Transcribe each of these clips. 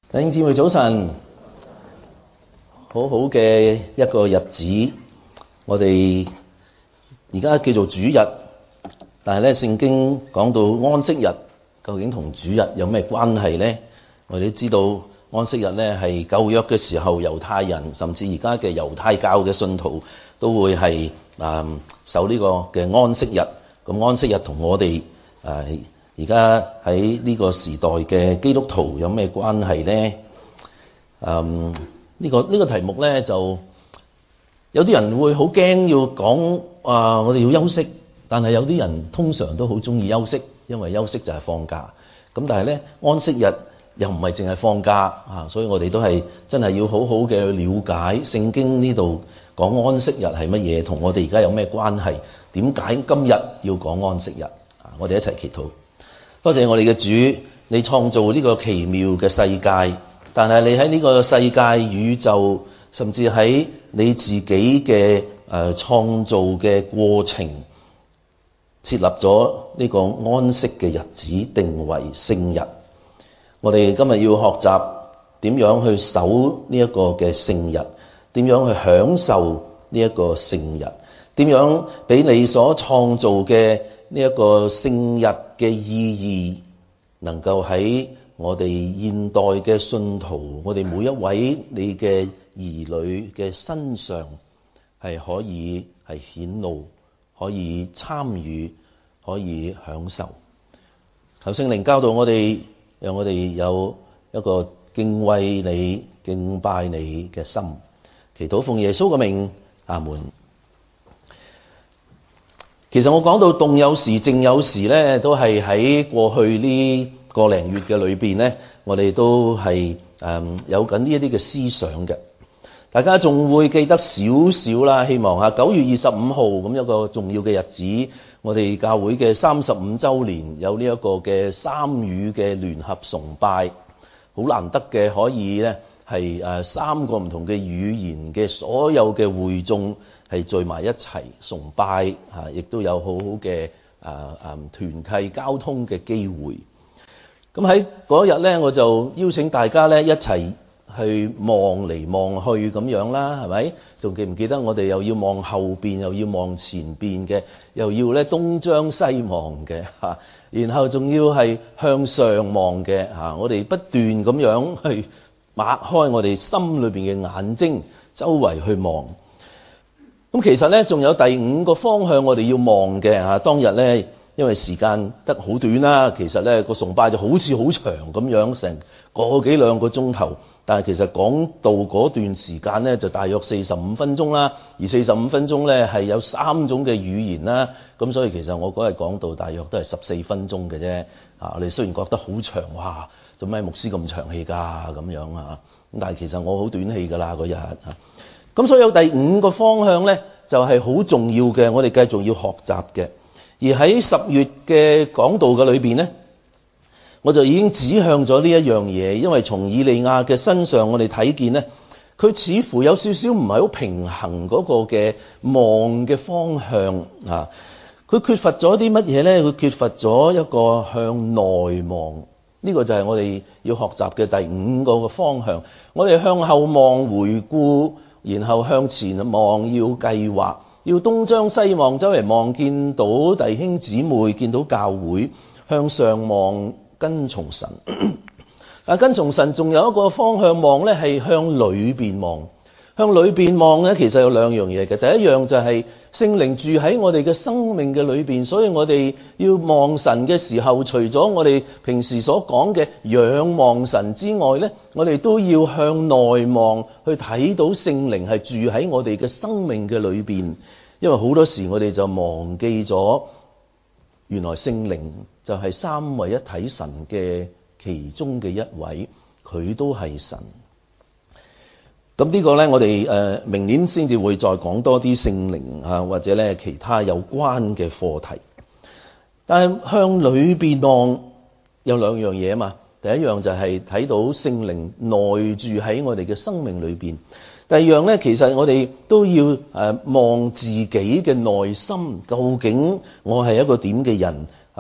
弟兄姊妹早晨，好好嘅一個日子，我哋而家叫做主日，但係咧聖經講到安息日，究竟同主日有咩關係呢？我哋都知道安息日咧係舊約嘅時候，猶太人甚至而家嘅猶太教嘅信徒都會係守呢個嘅安息日。咁安息日同我哋而家喺呢個時代嘅基督徒有咩關係呢？呢個題目呢，就有啲人會好驚要講我哋要休息，但係有啲人通常都好中意休息，因為休息就係放假。咁但係呢，安息日又唔係淨係放假所以我哋都係真係要好好嘅了解聖經呢度講安息日係乜嘢，同我哋而家有咩關係？點解今日要講安息日？我哋一齊祈禱。多謝我哋嘅主，你創造呢個奇妙嘅世界，但係你喺呢個世界宇宙，甚至喺你自己嘅創造嘅過程，設立咗呢個安息嘅日子，定為聖日。我哋今日要學習點樣去守呢一個嘅聖日，點樣去享受呢一個聖日，點樣俾你所創造嘅呢一個聖日嘅意義，能夠喺我哋現代嘅信徒，我哋每一位你嘅兒女嘅身上係可以係顯露，可以參與，可以享受。求聖靈教導我哋，讓我哋有一個敬畏你、敬拜你嘅心。祈禱奉耶穌嘅名，阿門。其實我講到動有時靜有時咧，都係喺過去呢個零月嘅裏邊咧，我哋都係有緊呢一啲嘅思想嘅。大家仲會記得少少啦，希望下9月25號咁一個重要嘅日子，我哋教會嘅35週年有呢一個嘅三語嘅聯合崇拜，好難得嘅可以咧係3個唔同嘅語言嘅所有嘅會眾係聚埋一齊崇拜亦都有好好嘅團契交通嘅機會。咁喺嗰日咧，我就邀請大家咧一齊去望嚟望去咁樣啦，係咪？仲記唔記得我哋又要望後邊，又要望前邊嘅，又要咧東張西望嘅然後仲要係向上望嘅我哋不斷咁樣去擘開我哋心裏邊嘅眼睛，周圍去望。咁其實咧，仲有第5個方向我哋要望嘅當日咧，因為時間得好短啦，其實咧個崇拜就好似好長咁樣，成個幾兩個鐘頭。但係其實講到嗰段時間咧，就大約45分鐘啦。而45分鐘咧係有3種嘅語言啦。咁所以其實我嗰日講到大約都係14分鐘嘅啫。我哋雖然覺得好長，哇！做咩牧師咁長氣㗎咁樣咁但係其實我好短氣㗎啦嗰日咁所以有第5個方向咧，就係好重要嘅，我哋繼續要學習嘅。而喺10月嘅講道嘅裏邊咧，我就已經指向咗呢一樣嘢，因為從以利亞嘅身上我哋睇見咧，佢似乎有少少唔係好平衡嗰個嘅望嘅方向佢缺乏咗啲乜嘢咧？佢缺乏咗一個向內望，呢個就係我哋要學習嘅第5個嘅方向。我哋向後望回顧，然後向前望要計劃，要東張西望，周圍望見到弟兄姊妹，見到教會，向上望跟從神。但跟從神仲有一個方向望咧，係向裏邊望。向裏邊望咧，其實有2樣嘢嘅。第一樣就係聖靈住喺我哋嘅生命嘅裏邊，所以我哋要望神嘅時候，除咗我哋平時所講嘅仰望神之外咧，我哋都要向內望，去睇到聖靈係住喺我哋嘅生命嘅裏邊。因為好多時我哋就忘記咗，原來聖靈就係三位一體神嘅其中嘅一位，佢都係神。咁呢個咧，我哋明年先至會再講多啲聖靈或者咧其他有關嘅課題。但係向裏邊望有2樣嘢嘛。第一樣就係睇到聖靈內住喺我哋嘅生命裏邊。第二樣咧，其實我哋都要望自己嘅內心，究竟我係一個點嘅人好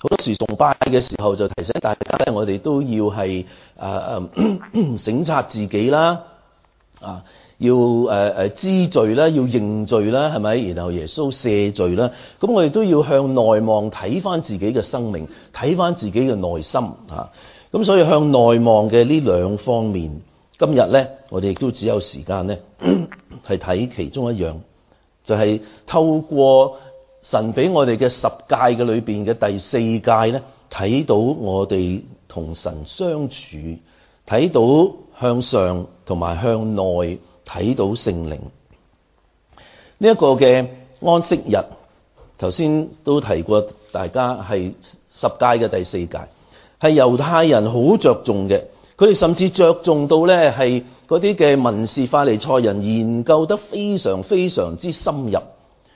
好多時崇拜嘅時候就提醒大家咧，我哋都要係省察自己啦，要知罪啦，要認罪啦，係咪？然後耶穌赦罪啦，咁我哋都要向內望，睇翻自己嘅生命，睇翻自己嘅內心嚇。咁所以向內望嘅呢兩方面，今日咧我哋亦都只有時間咧係睇其中一樣，就係透過神俾我哋嘅十誡嘅裏邊嘅第四誡咧，睇到我哋同神相處，睇到向上同埋向內睇到聖靈。呢一個嘅安息日，頭先都提過，大家係十誡嘅第四誡，係猶太人好着重嘅。佢哋甚至着重到咧係嗰啲嘅文士法利賽人研究得非常非常之深入。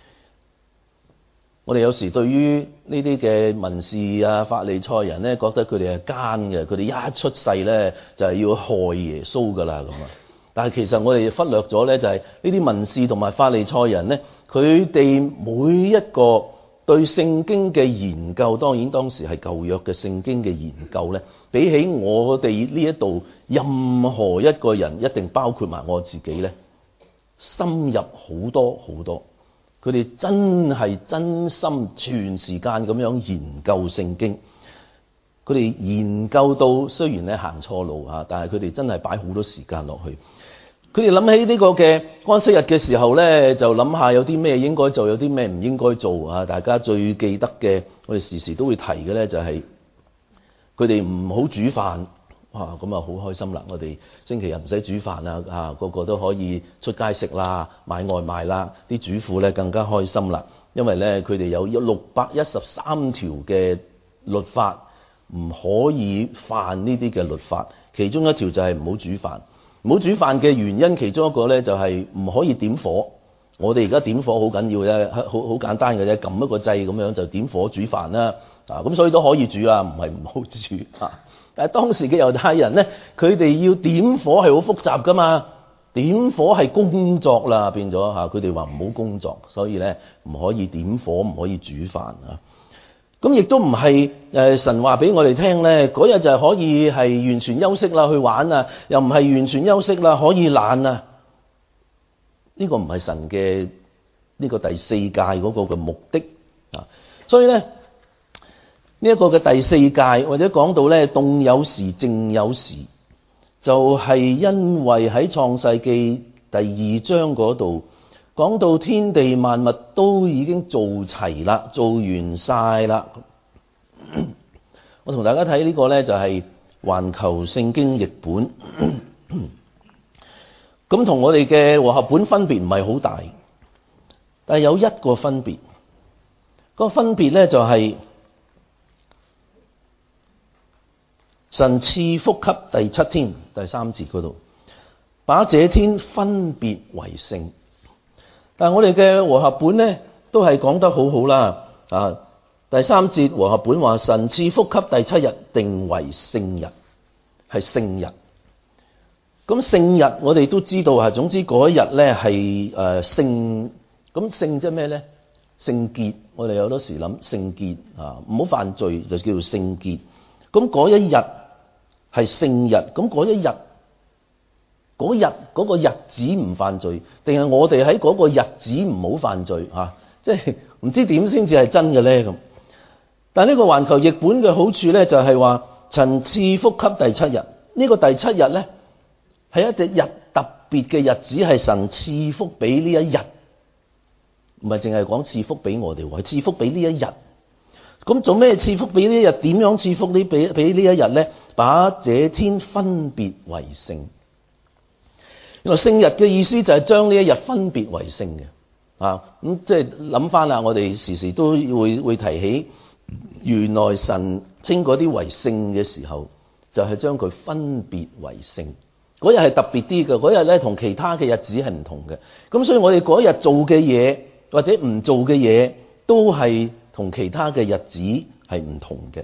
我哋有時對於呢啲嘅文士啊、法利賽人咧，覺得佢哋係奸嘅，佢哋一出世咧就係要害耶穌噶啦咁啊！但係其實我哋忽略咗咧，就係呢啲文士同埋法利賽人咧，佢哋每一個對聖經嘅研究，當然當時係舊約嘅聖經嘅研究咧，比起我哋呢一度任何一個人，一定包括埋我自己咧，深入好多好多。佢哋真係真心全時間咁樣研究聖經，佢哋研究到雖然咧行錯路啊，但係佢哋真係擺好多時間落去。佢哋諗起呢個嘅安息日嘅時候咧，就諗下有啲咩應該做，有啲咩唔應該做啊！大家最記得嘅，我哋時時都會提嘅咧，就係佢哋唔好煮飯。哇！咁啊好開心啦！我哋星期日唔使煮飯啦，個個都可以出街食啦，買外賣啦。啲主婦咧更加開心啦，因為咧佢哋有613條嘅律法，唔可以犯呢啲嘅律法。其中一條就係唔好煮飯。唔好煮飯嘅原因，其中一個咧就係唔可以點火。我哋而家點火好緊要啫，好簡單嘅啫，撳一個掣咁樣就點火煮飯啦。咁所以都可以煮啦，唔係唔好煮啊。但係當時嘅猶太人咧，佢哋要點火係好複雜噶嘛，點火係工作啦，變咗嚇，佢哋話唔好工作，所以咧唔可以點火，唔可以煮飯啊。咁亦都唔係神話俾我哋聽咧，嗰日就係可以係完全休息啦，去玩啊，又唔係完全休息啦，可以懶啊。呢個唔係神嘅呢個第四誡嗰個嘅目的啊，所以咧。呢一個嘅第四誡，或者講到咧動有時靜有時，就係因為喺創世記第2章嗰度講到天地萬物都已經做齊啦，做完晒啦。我同大家睇呢個咧就係環球聖經譯本，咁同我哋嘅和合本分別唔係好大，但係有一個分別，個分別咧就係。神賜福給第7天第3節嗰度，把這天分別為聖。但係我哋嘅和合本咧都係講得好好啦。第3節和合本話神賜福給第7日，定為聖日，係聖日。咁聖日我哋都知道係，總之嗰一日咧係聖。咁聖即係咩咧？聖潔。我哋有多時諗聖潔唔好犯罪就叫做聖潔。咁嗰一日係聖日，咁嗰一日嗰個日子唔犯罪，定係我哋喺嗰個日子唔好犯罪即係唔知點先至係真嘅咧咁。但係呢個環球譯本嘅好處咧，就係話神賜福給第7日。呢個第7日咧係一隻日特別嘅日子，係神賜福俾呢一日，唔係淨係講賜福俾我哋，係賜福俾呢一日。咁做咩賜福俾呢一日？點樣賜福俾呢一日咧？把這天分別為聖。原來聖日嘅意思就係將呢一日分別為聖嘅。咁即係諗翻啦，我哋時時都會提起，原來神稱嗰啲為聖嘅時候，就係將佢分別為聖。嗰日係特別啲嘅，嗰日咧同其他嘅日子係唔同嘅。咁所以我哋嗰日做嘅嘢或者唔做嘅嘢，都係同其他嘅日子係唔同嘅。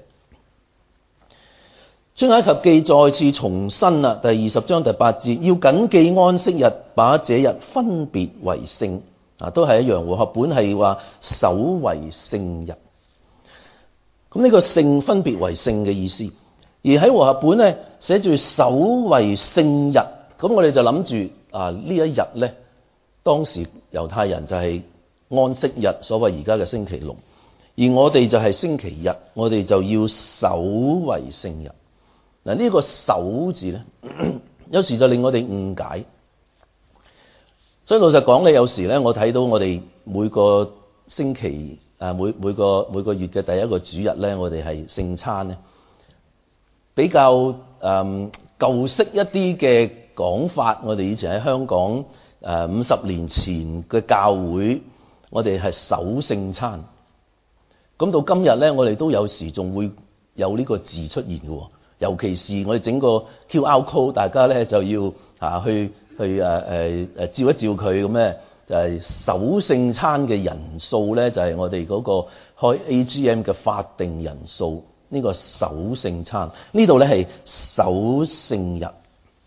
出埃及記再次重申啦，第20章第8節，要謹記安息日，把這日分別為聖。都係一樣，和合本係話守為聖日。 咁呢個聖分別為聖嘅意思，而喺和合本咧寫住守為聖日，咁我哋就諗住呢一日咧，當時猶太人就係安息日，所謂而家嘅星期六，而我哋就係星期日，我哋就要守為聖日。嗱，呢個守字咧，有時就令我哋誤解。所以老實講咧，有時咧，我睇到我哋每個星期每個月嘅第一個主日咧，我哋係聖餐咧，比較舊式一啲嘅講法。我哋以前喺香港50年前嘅教會，我哋係守聖餐。咁到今日咧，我哋都有時仲會有呢個字出現嘅，尤其是我哋整個 QR code， 大家咧就要去照一照佢咁咧。就係守聖餐嘅人數咧，就係我哋嗰個開 AGM 嘅法定人數。呢個守聖餐呢度咧係守聖日，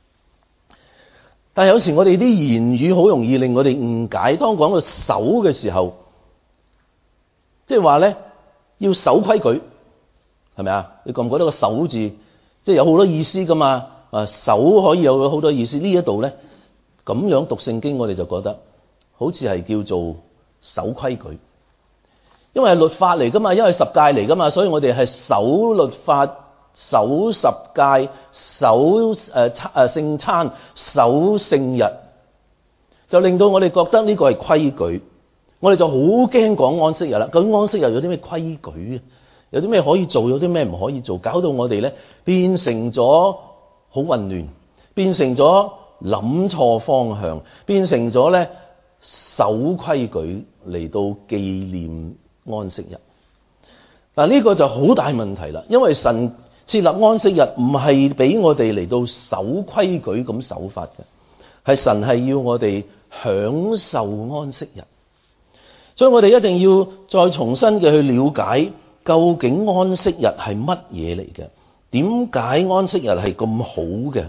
但係有時我哋啲言語好容易令我哋誤解。當講到守嘅時候，即係話咧要守規矩，係咪啊？你覺唔覺得個守字即係有好多意思噶嘛？守可以有好多意思。呢一度咧咁樣讀聖經，我哋就覺得好似係叫做守規矩，因為係律法嚟噶嘛，因為十誡嚟噶嘛，所以我哋係守律法、守十誡、守聖餐、守聖日，就令到我哋覺得呢個係規矩。我哋就好驚講安息日啦。究竟安息日有啲咩規矩？有啲咩可以做，有啲咩唔可以做，搞到我哋咧變成咗好混亂，變成咗諗錯方向，變成咗咧守規矩嚟到紀念安息日。嗱，呢個就好大問題啦，因為神設立安息日唔係俾我哋嚟到守規矩咁守法嘅，係神係要我哋享受安息日。所以我哋一定要再重新嘅去了解，究竟安息日係乜嘢嚟嘅？點解安息日係咁好嘅？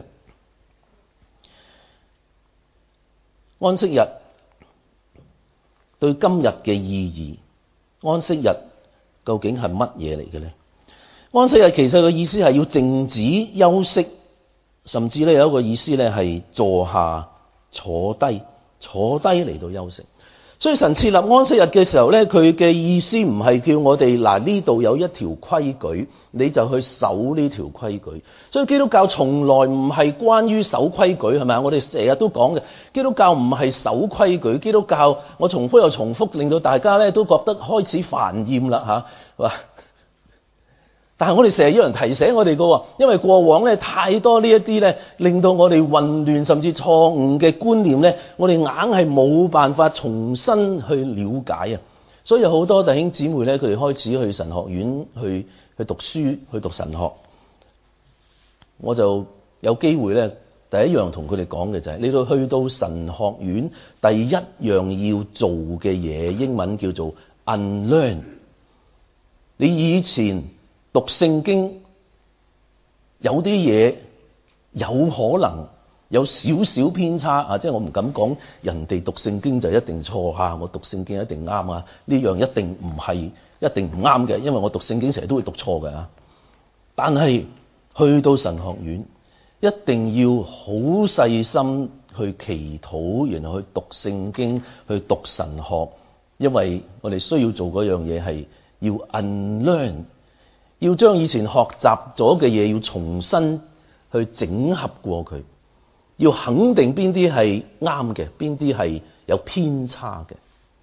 安息日對今日嘅意義，安息日究竟係乜嘢嚟嘅咧？安息日其實個意思係要靜止休息，甚至咧有一個意思咧係坐下坐低嚟到休息。所以神設立安息日嘅時候咧，佢嘅意思唔係叫我哋嗱，呢度有一條規矩，你就去守呢條規矩。所以基督教從來唔係關於守規矩，係咪啊？我哋成日都講嘅，基督教唔係守規矩。基督教我重複又重複，令到大家咧都覺得開始煩厭啦嚇。但係我哋成日有人提醒我哋嘅，因為過往咧太多呢一啲咧，令到我哋混亂甚至錯誤嘅觀念咧，我哋硬係冇辦法重新去了解啊。所以有好多弟兄姊妹咧，佢哋開始去神學院去讀書，去讀神學。我就有機會咧，第一樣同佢哋講嘅就係，你到去到神學院，第一樣要做嘅嘢，英文叫做 unlearn。你以前讀聖經有啲嘢有可能有少少偏差啊，即係我唔敢講人哋讀聖經就一定錯嚇，我讀聖經一定啱啊，呢樣一定唔係一定唔啱嘅，因為我讀聖經成日都會讀錯嘅啊。但係去到神學院一定要好細心去祈禱，然後去讀聖經，去讀神學，因為我哋需要做嗰樣嘢係要 unlearn。要將以前學習咗嘅嘢要重新去整合過佢，要肯定邊啲係啱嘅，邊啲係有偏差嘅。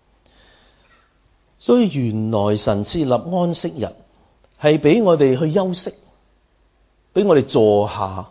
所以原來神設立安息日係俾我哋去休息，俾我哋坐下，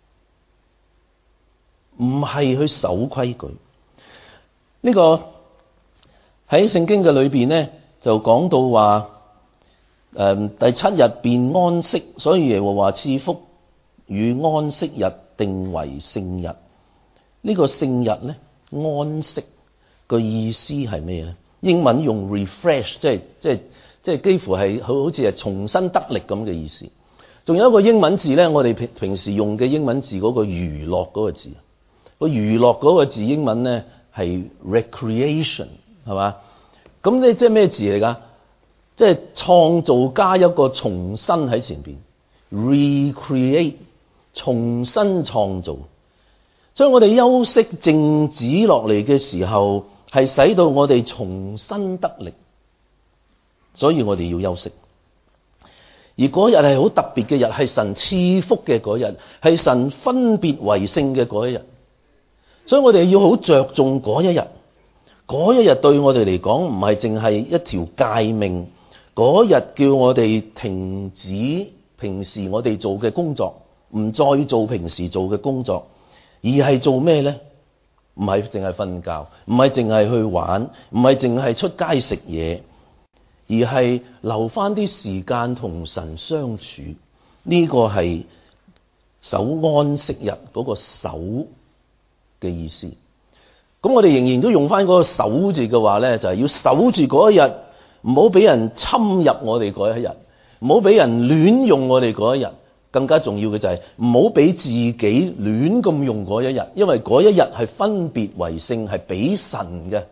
唔係去守規矩。呢個喺聖經嘅裏邊咧就講到話，第七日便安息，所以耶和華賜福與安息日定為聖日。呢個聖日咧，安息個意思係咩咧？英文用 refresh， 即係幾乎係好似係重新得力咁嘅意思。仲有一個英文字咧，我哋平時用嘅英文字嗰個娛樂嗰個字，個娛樂嗰個字英文咧係 recreation， 係嘛？咁你即係咩字嚟㗎？ 即係創造加一個重新喺前邊 ，recreate 重新創造。所以我哋休息靜止落嚟嘅時候，係使到我哋重新得力。所以我哋要休息。而嗰日係好特別嘅日，係神賜福嘅嗰日，係神分別為聖嘅嗰一日。所以我哋要好着重嗰一日。嗰一日對我哋嚟講唔係淨係一條誡命，嗰日叫我哋停止平時我哋做嘅工作，唔再做平時做嘅工作，而係做咩呢？唔係淨係瞓覺，唔係淨係去玩，唔係淨係出街食嘢，而係留翻啲時間同神相處。呢個係守安息日嗰個守嘅意思。咁我哋仍然都用翻嗰個守字嘅話咧，就係要守住嗰一日，唔好俾人侵入我哋嗰一日，唔好俾人亂用我哋嗰一日。更加重要嘅就係唔好俾自己亂咁用嗰一日，因為嗰一日係分別為聖，係俾神嘅，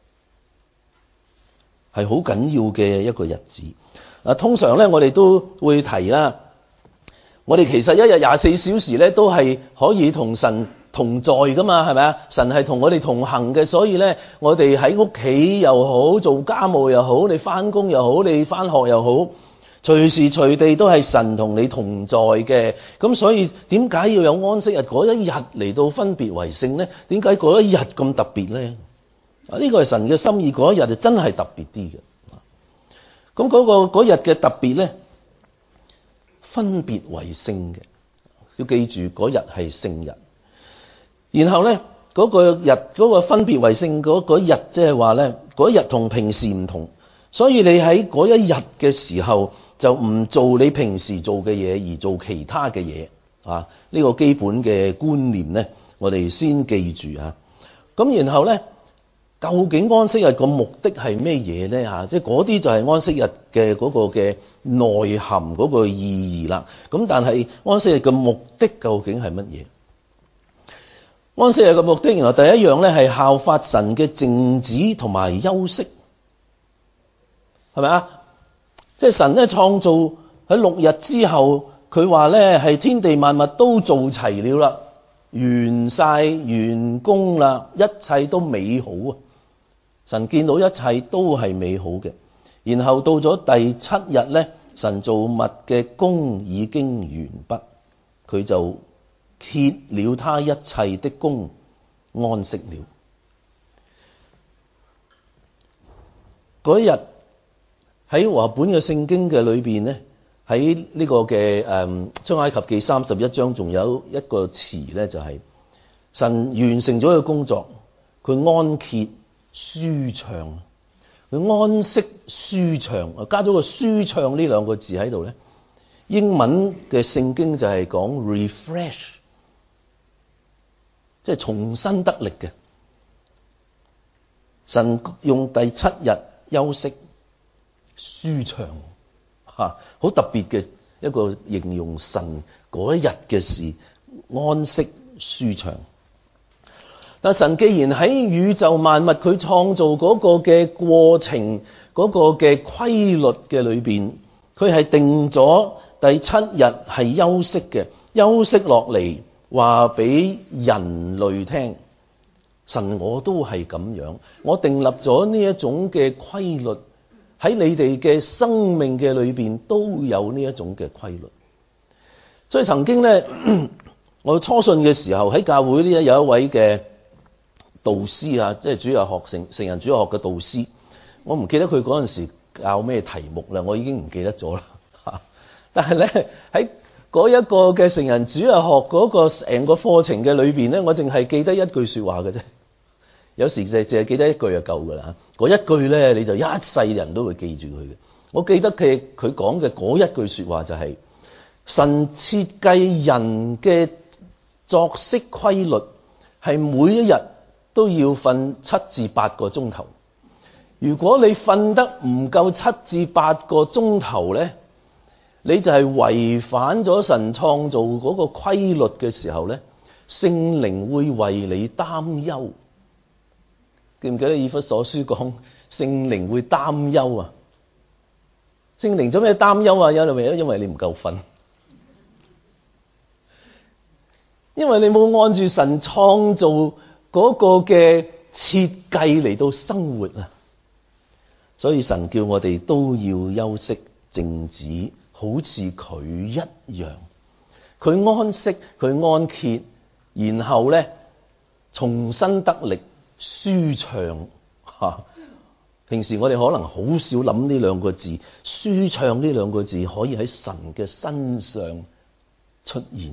係好緊要嘅一個日子。通常咧我哋都會提啦，我哋其實一日24小時咧都係可以同神同在噶嘛，係咪啊？神係同我哋同行嘅，所以咧我哋喺屋企又好，做家務又好，你翻工又好，你翻學又好，隨時隨地都係神同你同在嘅。咁所以點解要有安息日嗰一日嚟到分別為聖呢？點解嗰一日咁特別呢？呢個係神嘅心意，嗰一日就真係特別啲嘅。咁嗰日嘅特別呢，分別為聖嘅，要記住嗰日係聖日。然後呢，嗰個日嗰個分別為聖嗰日，即係話呢，嗰日同平時唔同，所以你喺嗰一日嘅時候就唔做你平時做嘅嘢，而做其他嘅嘢啊。呢個基本嘅觀念呢，我哋先記住啊。咁然後呢，究竟安息日個目的係咩嘢呢？嚇，即係嗰啲就係安息日嘅嗰個嘅內涵嗰個意義啦。咁但係安息日嘅目的究竟係乜嘢？安息日嘅目的，原來第一樣咧係效法神嘅靜止同埋休息，係咪啊？即係神咧創造喺6日之後，佢話咧係天地萬物都做齊了啦，完晒完工啦，一切都美好啊！神見到一切都係美好嘅，然後到咗第7日咧，神造物嘅工已經完畢，佢就歇了他一切的工，安息了。嗰日喺和合本嘅聖經嘅裏邊咧，喺呢個嘅出埃及記31章，仲有一個詞咧，就係神完成咗佢嘅工作，佢安歇舒暢，佢安息舒暢，加咗個舒暢呢兩個字喺度咧。英文嘅聖經就係講 refresh。即係重新得力嘅。神用第7日休息舒暢，好特別嘅一個形容神嗰一日嘅事，安息舒暢。但神既然喺宇宙萬物佢創造嗰個嘅過程，嗰個嘅規律嘅裏邊，佢係定咗第7日係休息嘅，休息落嚟。話俾人類聽，神我都係咁樣，我訂立咗呢一種嘅規律，喺你哋嘅生命嘅裏邊都有呢一種嘅規律。所以曾經咧，我初信嘅時候喺教會呢，有一位嘅導師啊，即係主日學成人主日學嘅導師，我唔記得佢嗰陣時教咩題目啦，我已經唔記得咗啦。但係咧喺嗰一個嘅成人主日學嗰個成個課程嘅裏邊咧，我淨係記得一句說話嘅啫。有時淨係記得一句就夠噶啦。嗰一句咧，你就一世人都會記住佢嘅。我記得佢講嘅嗰一句說話就係：神設計人嘅作息規律係每一日都要瞓7至8個鐘頭。如果你瞓得唔夠7至8個鐘頭咧，你就係違反咗神創造嗰個規律嘅時候咧，聖靈會為你擔憂。記唔記得以弗所書講聖靈會擔憂啊？ 聖靈做咩擔憂啊？因為你唔夠瞓，因為你冇按住神創造嗰個嘅設計嚟到生活啊！所以神叫我哋都要休息靜止，好似佢一樣。佢安息，佢安歇，然後咧重新得力，舒暢吓。平時我哋可能好少諗呢兩個字，舒暢呢兩個字可以喺神嘅身上出現。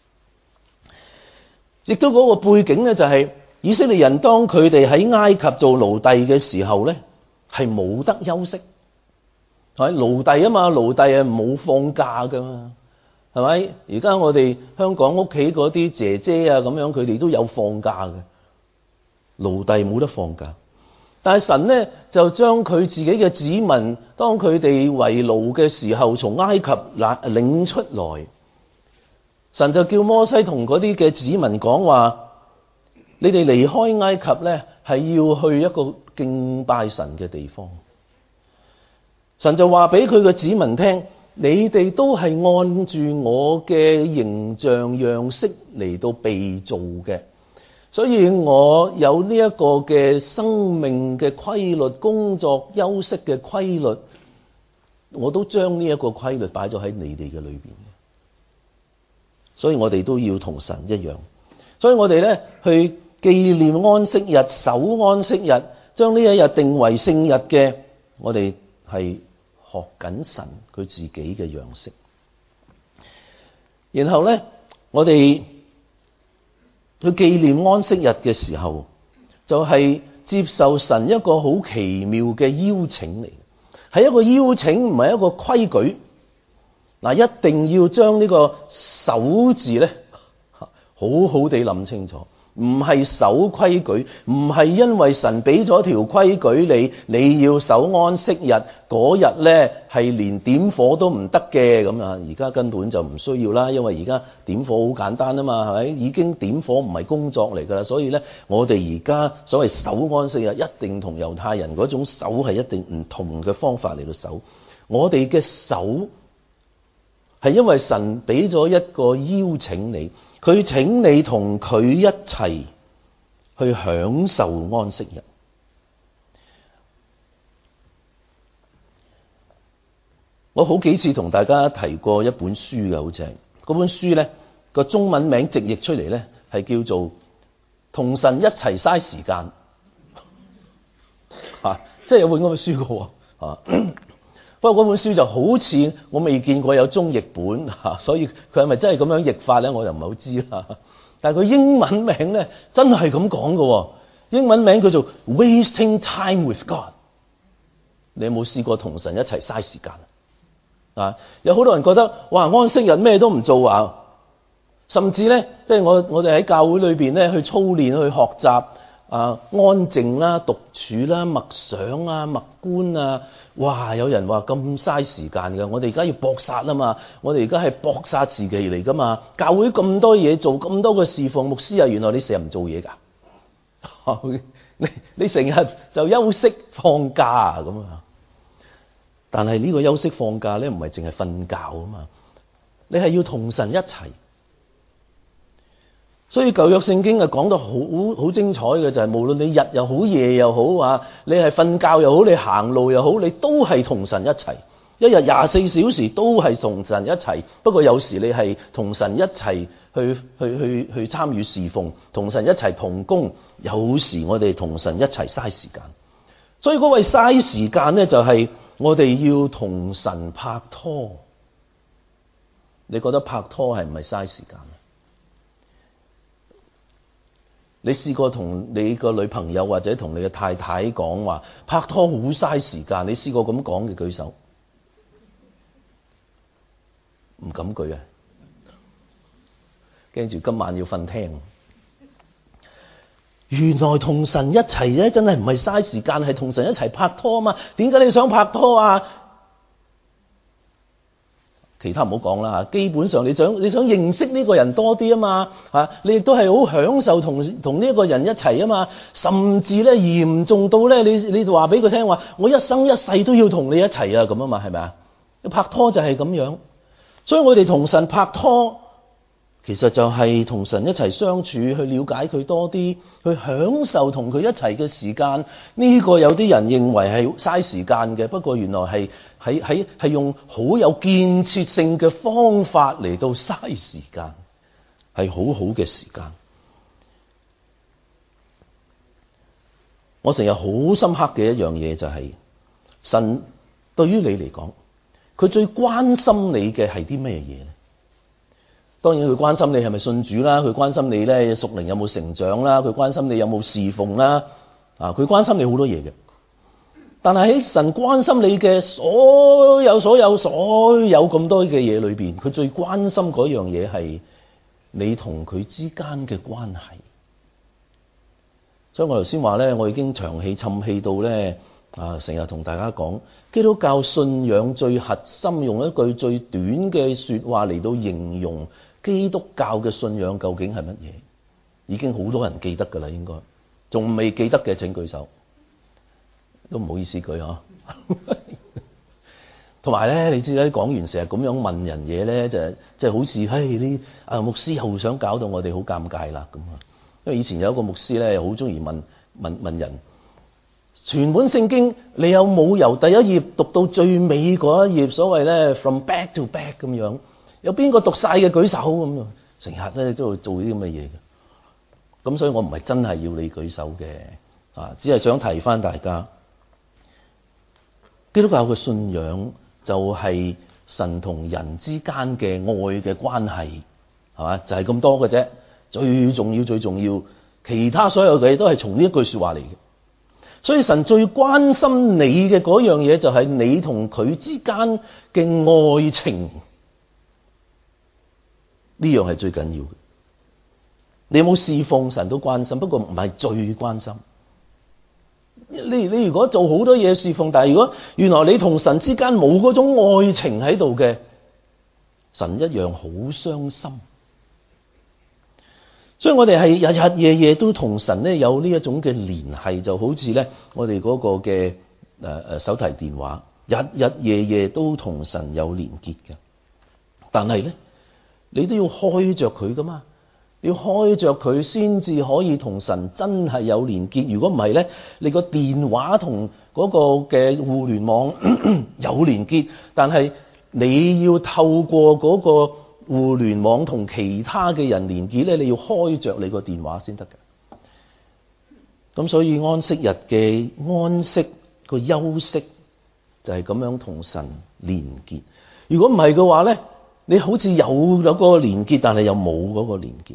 亦都嗰個背景咧，就係以色列人當佢哋喺埃及做奴隸嘅時候咧，係冇得休息。係奴隸啊嘛，奴隸係冇放假噶嘛，係咪？而家我哋香港屋企嗰啲姐姐啊咁樣，佢哋都有放假嘅。奴隸冇得放假。但係神咧就將佢自己嘅子民，當佢哋為奴嘅時候，從埃及領出來，神就叫摩西同嗰啲嘅子民講話：你哋離開埃及咧，係要去一個敬拜神嘅地方。神就話俾佢嘅子民聽：你哋都係按住我嘅形象樣式嚟到被造嘅。所以我有呢一個嘅生命嘅規律、工作休息嘅規律，我都將呢一個規律擺咗喺你哋嘅裏邊。所以我哋都要同神一樣。所以我哋咧去紀念安息日、守安息日，將呢一日定為聖日嘅，我哋係學緊神佢自己嘅樣式。然後咧，我哋去紀念安息日嘅時候，就係接受神一個好奇妙嘅邀請嚟，係一個邀請，唔係一個規矩。嗱，一定要將呢個守字咧，好好地諗清楚，唔係守規矩，唔係因為神俾咗條規矩你要守安息日嗰日咧係連點火都唔得嘅咁啊！而家根本就唔需要啦，因為而家點火好簡單啊嘛，係咪？已經點火唔係工作嚟噶啦，所以咧我哋而家所謂守安息日一定同猶太人嗰種守係一定唔同嘅方法嚟到守。我哋嘅守係因為神俾咗一個邀請你，佢請你同佢一齊去享受安息日。我好幾次同大家提過一本書嘅，好似係嗰本書咧個中文名直譯出嚟咧係叫做《同神一齊嘥時間》啊，即係有本咁嘅書嘅喎啊。不過嗰本書就好似我未見過有中譯本嚇，所以佢係咪真係咁樣譯法咧？我就唔係好知啦。但係佢英文名咧真係咁講嘅，英文名叫做 Wasting Time with God。你有冇試過同神一齊嘥時間啊？有好多人覺得哇，安息日咩都唔做啊，甚至咧即係我哋喺教會裏邊咧去操練去學習。安靜啦、獨處啦、默想啊、默觀啊，哇！有人話咁嘥時間嘅，我哋而家要搏殺啊嘛，我哋而家係搏殺時期嚟噶嘛，教會咁多嘢做，咁多個侍奉牧師啊，原來你成日唔做嘢㗎，你成日就休息放假啊咁啊！但係呢個休息放假咧，唔係淨係瞓覺啊嘛，你係要同神一齊。所以舊約聖經講得好精彩嘅就係，無論你日又好夜又好啊，你係瞓覺又好，你行路又好，你都係同神一齊，一日24小時都係同神一齊。不過有時你係同神一齊去參與侍奉，同神一齊同工，有時我哋同神一齊嘥時間。所以嗰位嘥時間咧，就係我哋要同神拍拖。你覺得拍拖係唔係嘥時間？你試過同你個女朋友或者同你嘅太太講話拍拖好嘥時間？你試過咁講嘅舉手？唔敢舉啊，驚住今晚要瞓廳。原來同神一齊咧，真係唔係嘥時間，係同神一齊拍拖啊嘛。點解你想拍拖啊？其他唔好講啦嚇，基本上你想認識呢個人多啲啊嘛嚇，你亦都係好享受同呢一個人一齊啊嘛，甚至咧嚴重到咧你話俾佢聽話，我一生一世都要同你一齊啊咁啊嘛，係咪啊？ 拍拖就係咁樣，所以我哋同神拍拖，其實就係同神一齊相處，去了解佢多啲，去享受同佢一齊嘅時間。呢個有啲人認為係嘥時間嘅，不過原來係用好有建設性嘅方法嚟到嘥時間，係好好嘅時間。我成日好深刻嘅一樣嘢就係，神對於你嚟講，佢最關心你嘅係啲咩嘢咧？當然佢關心你係咪信主啦，佢關心你咧屬靈有冇成長啦，佢關心你有冇侍奉啦，佢關心你好多嘢嘅。但係喺神關心你嘅所有咁多嘅嘢裏邊，佢最關心嗰樣嘢係你同佢之間嘅關係。所以我頭先話咧，我已經長氣沉氣到咧成日同大家講，基督教信仰最核心，用一句最短嘅說話嚟到形容基督教嘅信仰究竟係乜嘢？已經好多人記得㗎啦，應該仲未記得嘅請舉手，都唔好意思舉啊。同埋咧，你知啦，講完成日咁樣問人嘢咧，就好似啲牧師又想搞到我哋好尷尬啦咁啊。因為以前有一個牧師咧，好中意問人，全本聖經你有冇由第一頁讀到最尾嗰一頁，所謂咧 from back to back 咁樣，有邊個讀晒嘅舉手咁啊？成日咧都會做啲咁嘅嘢嘅。咁所以我唔係真係要你舉手嘅，只係想提翻大家，基督教嘅信仰就係神同人之間嘅愛嘅關係，係嘛？就係咁多嘅啫。最重要，其他所有嘅嘢都係從呢一句說話嚟嘅。所以神最關心你嘅嗰樣嘢，就係你同佢之間嘅愛情，呢樣係最緊要嘅。你有冇侍奉神都關心，不過唔係最關心。你如果做好多嘢侍奉，但係如果原來你同神之間冇嗰種愛情喺度嘅，神一樣好傷心。所以我哋係日日夜夜都同神咧有呢一種嘅聯繫，就好似咧我哋嗰個嘅手提電話，日日夜夜都同神有連結嘅。但係咧，你都要開着佢噶嘛，要開着佢先至可以同神真係有連結。如果唔係咧，你個電話同嗰個嘅互聯網有連結，但係你要透過嗰個互聯網同其他嘅人連結咧，你要開着你個電話先得嘅。咁所以安息日嘅安息個休息就係咁樣同神連結。如果唔係嘅話咧，你好似有咗嗰個連結，但係又冇嗰個連結。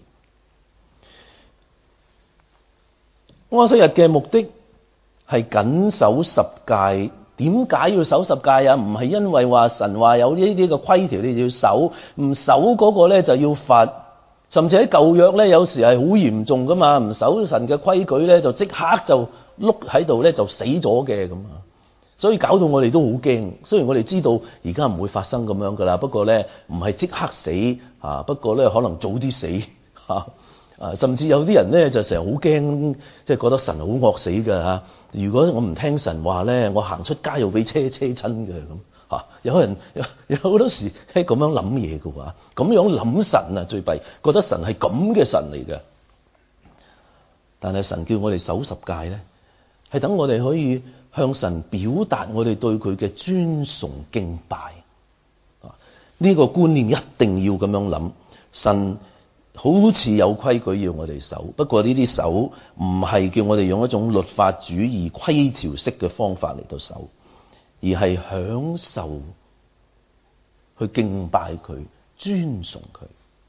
安息日嘅目的係謹守十誡。點解要守十誡啊？唔係因為話神話有呢啲嘅規條你要守，唔守嗰個咧就要罰。甚至喺舊約咧，有時係好嚴重噶嘛，唔守神嘅規矩咧，就即刻就碌喺度咧就死咗嘅咁啊。所以搞到我哋都好驚。雖然我哋知道而家唔會發生咁樣噶啦，不過咧唔係即刻死啊，不過咧可能早啲死吓。甚至有啲人咧就成日好驚，即係覺得神好惡死㗎嚇。如果我唔聽神話咧，我行出街又俾車親嘅咁嚇。有人有好多時係咁樣諗嘢嘅話，咁樣諗神啊最弊，覺得神係咁嘅神嚟嘅。但係神叫我哋守十誡咧，係等我哋可以向神表達我哋對佢嘅尊崇敬拜。呢個觀念一定要咁樣諗，神好似有規矩要我哋守，不過呢啲守唔係叫我哋用一種律法主義規條式嘅方法嚟到守，而係享受去敬拜佢、尊崇佢。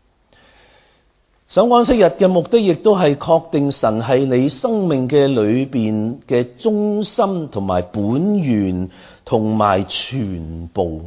守安息日嘅目的，亦都係確定神係你生命嘅裏邊嘅中心同埋本源同埋全部。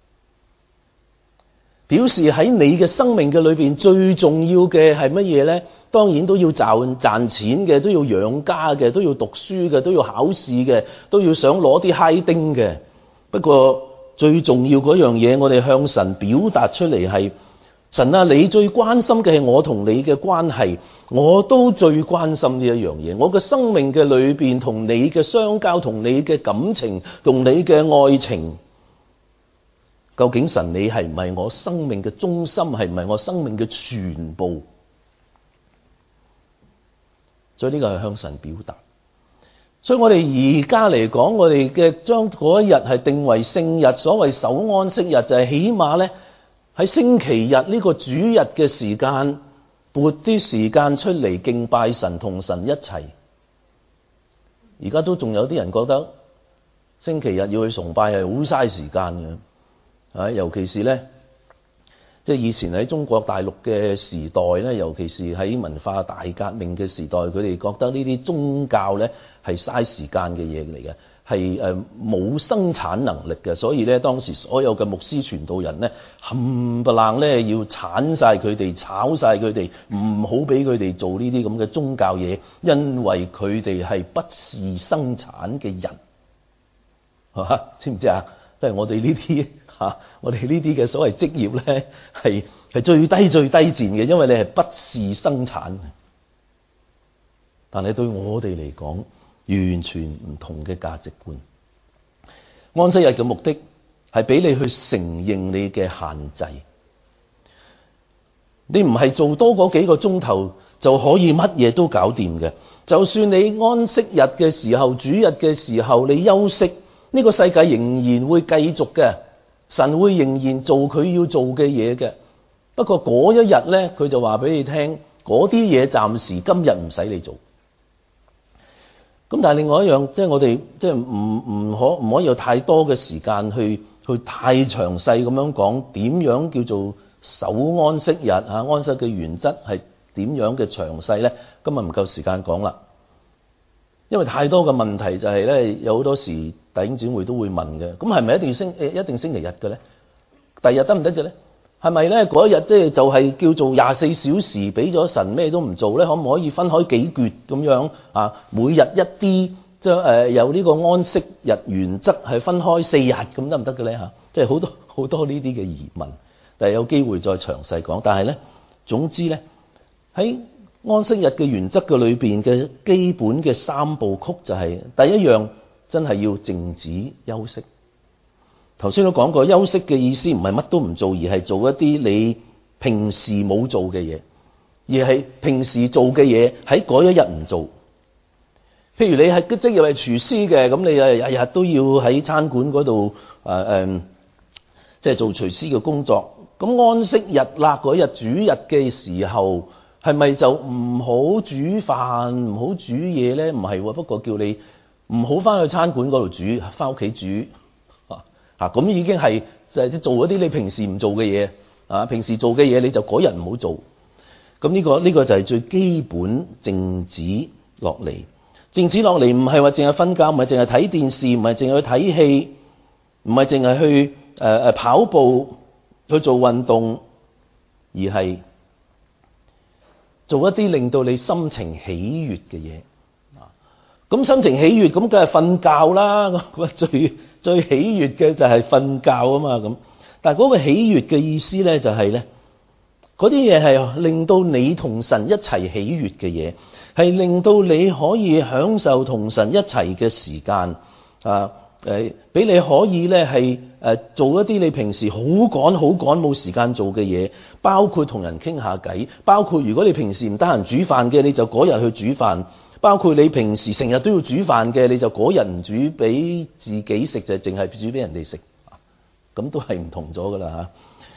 表示喺你嘅生命嘅裏邊最重要嘅係乜嘢咧？當然都要賺錢嘅，都要養家嘅，都要讀書嘅，都要考試嘅，都要想攞啲嗨丁嘅。不過最重要嗰樣嘢，我哋向神表達出嚟係：神啊，你最關心嘅係我同你嘅關係，我都最關心呢一樣嘢。我嘅生命嘅裏邊同你嘅相交，同你嘅感情，同你嘅愛情。 究竟神你係唔係我生命嘅中心，係唔係我生命嘅全部？所以呢個係向神表達。所以我哋而家嚟講，我哋嘅將嗰一日係定為聖日，所謂守安息日就係起碼咧喺星期日呢個主日嘅時間，撥啲時間出嚟敬拜神，同神一齊。而家都仲有啲人覺得星期日要去崇拜係好嘥時間嘅，尤其是咧，即係以前喺中國大陸嘅時代咧，尤其是喺文化大革命嘅時代，佢哋覺得呢啲宗教咧係嘥時間嘅嘢嚟嘅，係冇生產能力嘅，所以咧當時所有嘅牧師傳道人咧冚唪唥咧要鏟晒佢哋，炒晒佢哋，唔好俾佢哋做呢啲咁嘅宗教嘢，因為佢哋係不是生產嘅人，係嘛？知唔知啊？即係我哋呢啲我哋呢啲嘅所謂職業咧係最低賤嘅，因為你係不是生產嘅。但係對我哋嚟講，完全唔同嘅價值觀。安息日嘅目的係俾你去承認你嘅限制，你唔係做多嗰幾個鐘頭就可以乜嘢都搞掂嘅。就算你安息日嘅時候、主日嘅時候你休息，呢個世界仍然會繼續嘅，神會仍然做佢要做嘅嘢嘅。不過嗰一日咧，佢就話俾你聽，嗰啲嘢暫時今日唔使你做。咁但係另外一樣，即係我哋即係唔可以有太多嘅時間去太詳細咁樣講點樣叫做守安息日安息嘅原則係點樣嘅詳細咧？今日唔夠時間講啦，因為太多嘅問題就係咧，有好多時弟兄姊妹都會問嘅。咁係咪一定星期日嘅咧？第日得唔得嘅咧？係咪咧嗰一日即係就係叫做24小時俾咗神咩都唔做咧？可唔可以分開幾橛咁樣每日一啲將有呢個安息日原則係分開4日咁得唔得嘅咧？即係好多呢啲嘅疑問，但係有機會再詳細講。但係咧，總之咧喺安息日嘅原則嘅裏邊嘅基本嘅3部曲就係第一樣真係要靜止休息。頭先都講過，休息嘅意思唔係乜都唔做，而係做一啲你平時冇做嘅嘢，而係平時做嘅嘢喺嗰一日唔做。譬如你係職業係廚師嘅，咁你日日都要喺餐館嗰度即係做廚師嘅工作。咁安息日啦，嗰日主日嘅時候，係咪就唔好煮飯、唔好煮嘢咧？唔係喎，不過叫你唔好翻去餐館嗰度煮，翻屋企煮。咁已經係就係做一啲你平時唔做嘅嘢，平時做嘅嘢你就嗰日唔好做。咁呢個就係最基本靜止落嚟。靜止落嚟唔係話淨係瞓覺，唔係淨係睇電視，唔係淨係去睇戲，唔係淨係去跑步去做運動，而係做一啲令到你心情喜悅嘅嘢。咁心情喜悅咁梗係瞓覺啦，最喜悅嘅就係瞓覺啊嘛咁。但係嗰個喜悅嘅意思咧就係咧，嗰啲嘢係令到你同神一齊喜悅嘅嘢，係令到你可以享受同神一齊嘅時間俾你可以咧係做一啲你平時好趕冇時間做嘅嘢，包括同人傾下偈，包括如果你平時唔得閒煮飯嘅，你就嗰日去煮飯。包括你平時成日都要煮飯嘅，你就嗰日唔煮俾自己食，就淨係煮俾人哋食，咁都係唔同咗噶啦。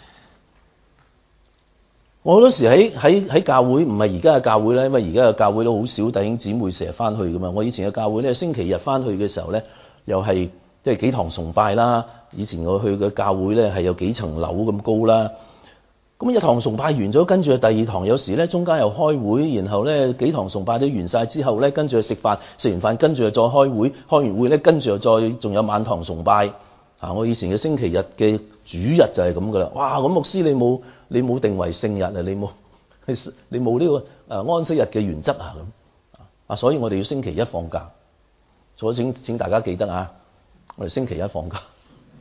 我好多時喺教會，唔係而家嘅教會咧，因為而家嘅教會都好少弟兄姊妹成日翻去噶嘛。我以前嘅教會咧，星期日翻去嘅時候咧，又係即係幾堂崇拜啦。以前我去嘅教會咧係有幾層樓咁高啦。咁一堂崇拜完咗，跟住第二堂有時咧中間又開會，然後咧幾堂崇拜都完晒之後咧，跟住去食飯，食完飯跟住又再開會，開完會咧跟住又再仲有晚堂崇拜。我以前嘅星期日嘅主日就係咁噶啦。哇！咁牧師你冇定為聖日啊？你冇呢個安息日嘅原則啊咁所以我哋要星期一放假。所以請大家記得我哋星期一放假。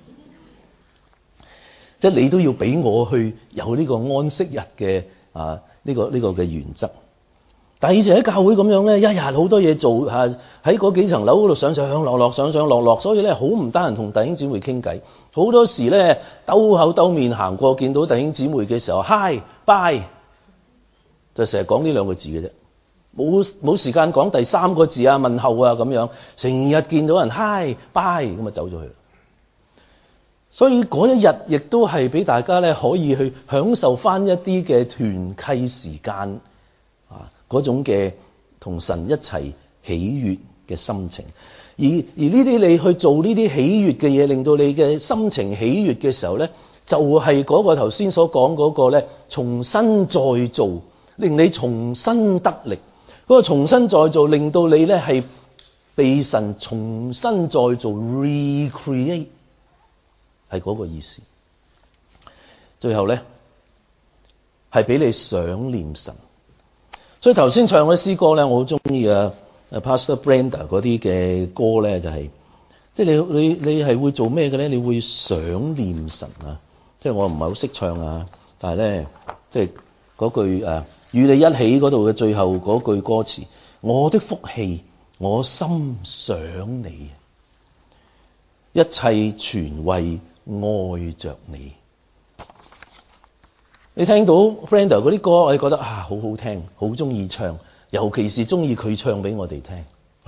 即係你都要俾我去有呢個安息日嘅呢個嘅原則。 第二就喺教會咁樣咧，一日好多嘢做嚇，喺嗰幾層樓嗰度上上落落，上上落落，所以咧好唔得閒同弟兄姊妹傾偈。好多時咧兜口兜面行過，見到弟兄姊妹嘅時候，hi bye，就成日講呢兩個字嘅啫，冇時間講第三個字啊，問候啊咁樣，成日見到人 hi bye 咁啊走咗去。所以嗰一日亦都係俾大家咧可以去享受翻一啲嘅團契時間啊，嗰種嘅同神一齊喜悅嘅心情。而呢啲你去做呢啲喜悅嘅嘢，令到你嘅心情喜悅嘅時候咧，就係嗰個頭先所講嗰個咧，重新再造，令你重新得力。嗰個重新再造，令到你咧係被神重新再造 recreate。係嗰個意思。最後咧，係俾你想念神。所以頭先唱嗰啲詩歌咧，我好中意啊 Pastor Brenda 嗰啲嘅歌咧，就係即係你係會做咩嘅咧？你會想念神啊！即係我唔係好識唱啊，但係咧，即係嗰句與你一起嗰度嘅最後嗰句歌詞，我的福氣，我心想你，一切全為愛着你。你聽到 Brenda 嗰啲歌，你覺得好好聽，好中意唱，尤其是中意佢唱俾我哋聽。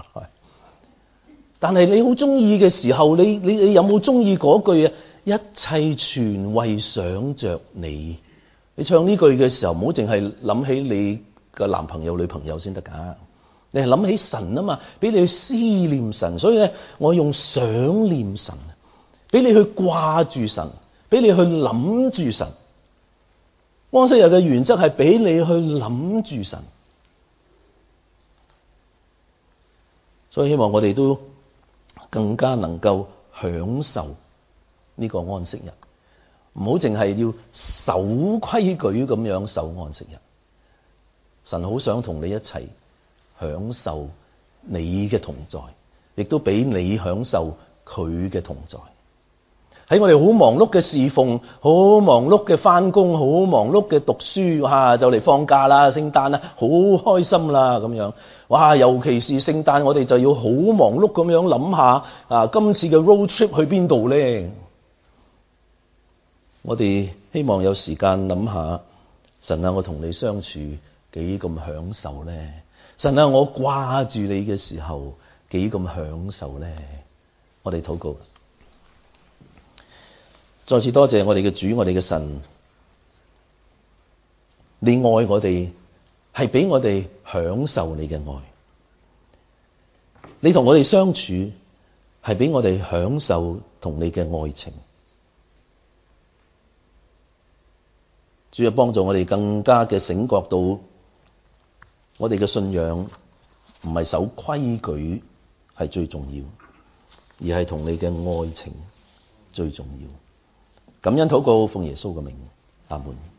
但係你好中意嘅時候，你有冇中意嗰句啊？一切全為想着你。你唱呢句嘅時候，唔好淨係諗起你嘅男朋友女朋友先得噶，你係諗起神啊嘛，俾你去思念神。所以咧，我用想念神，俾你去掛住神，俾你去諗住神。安息日嘅原則係俾你去諗住神。所以希望我哋都更加能夠享受呢個安息日，唔好淨係要守規矩咁樣守安息日。神好想同你一齊享受你嘅同在，亦都俾你享受佢嘅同在。喺我哋好忙碌嘅侍奉，好忙碌嘅返工，好忙碌嘅讀書，就嚟放假啦，聖誕啦，好開心啦咁樣。哇！尤其是聖誕，我哋就要好忙碌咁樣諗下今次嘅 road trip 去邊度咧？我哋希望有時間諗下，神啊，我同你相處幾咁享受咧？神啊，我掛住你嘅時候幾咁享受咧？我哋禱告。再次多謝我哋嘅主，我哋嘅神，你愛我哋，係俾我哋享受你嘅愛。你同我哋相處，係俾我哋享受同你嘅愛情。主要幫助我哋更加嘅醒覺到，我哋嘅信仰唔係守規矩係最重要，而係同你嘅愛情最重要。感恩禱告，奉耶穌嘅名，阿門。